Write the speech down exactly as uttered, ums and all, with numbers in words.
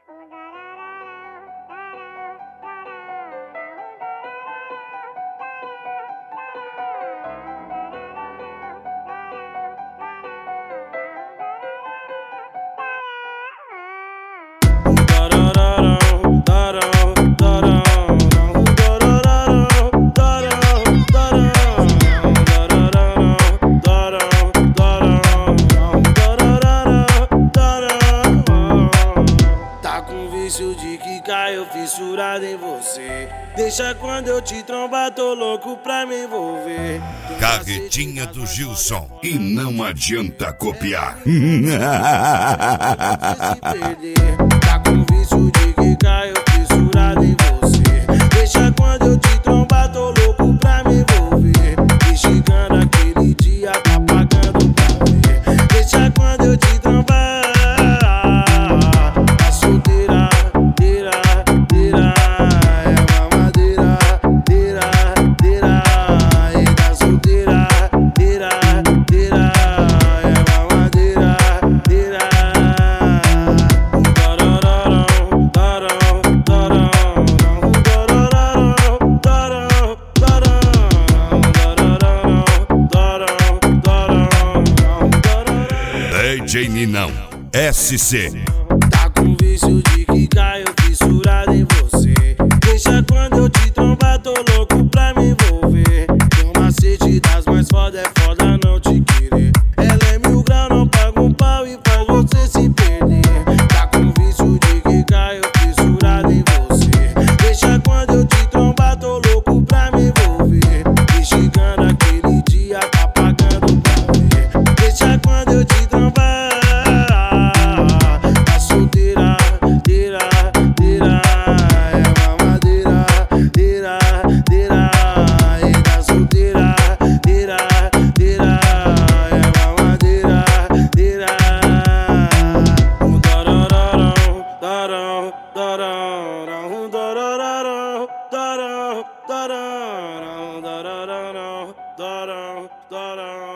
De que caiu fissurado em você. Deixa quando eu te trombar, tô louco pra me envolver. Carretinha do Gilson. E não adianta copiar. Tá com vício de que caiu fissurado em você. Deixa quando eu te trombar, tô louco pra me envolver. Me xingando aquele dia, tá pagando pra ver. Deixa quando eu te trombar. D J Ninão, S C. Tá com vício de que caiu fissurado em você. Deixa quando eu te trombar, tô louco pra me envolver. Tem uma sede das mais foda, é foda não te querer. Ela é mil grau, não paga um pau e faz você se perder. Tá com vício de que caiu fissurado em você. Deixa quando eu te trombar, tô louco pra me envolver. Me xingando aquele dia, tá pagando pra ver. Deixa quando eu te trombar. Da da da da da da da da da da.